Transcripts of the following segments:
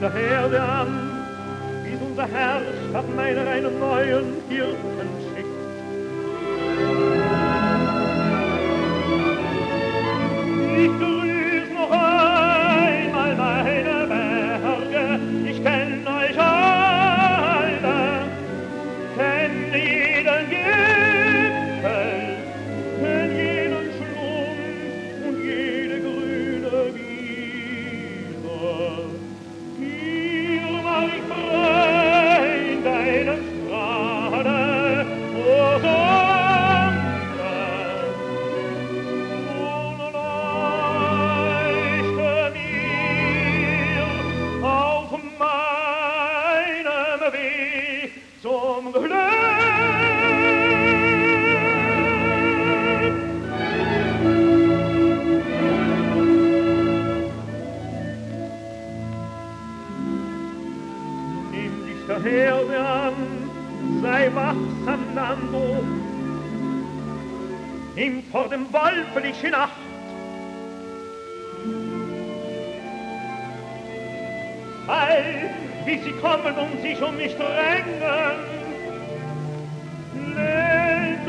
der Herde an, bis unser Herr statt meiner einen neuen Hirten schickt. Ich grüß noch einmal meine Berge, ich kenn euch alle, kenn jeden Gipfel, kenn jeden Schlund und jede grüne Wiese. Hier war ich frei in deinen Strahlen, o Sonne, nun leuchte mir auf meinem Weg zum Glück. Nimm dich der Herde an, sei wachsam, Nando, nimm vor dem Wolflichen Acht. Weil, wie sie kommen und sich um mich drängen, lebt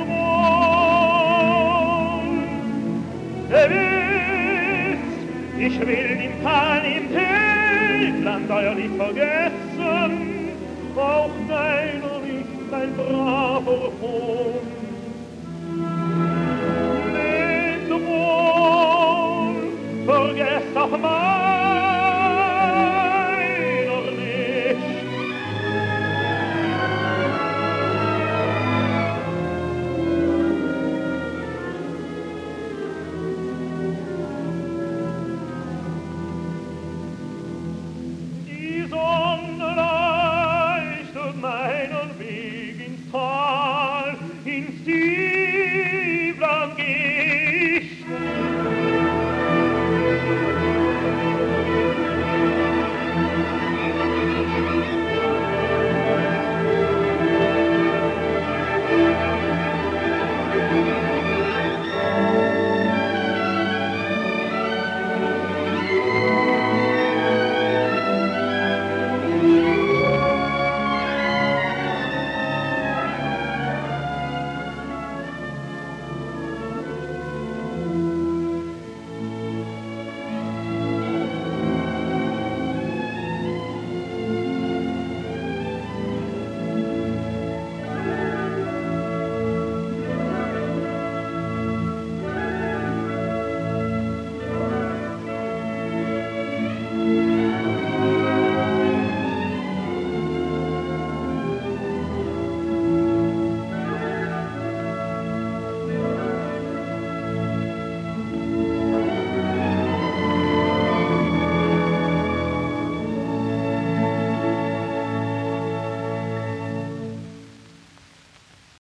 wohl. Gewiss, ich will im Tal, im Hildland euer nicht vergessen, auch deiner nicht, dein braver Vogel.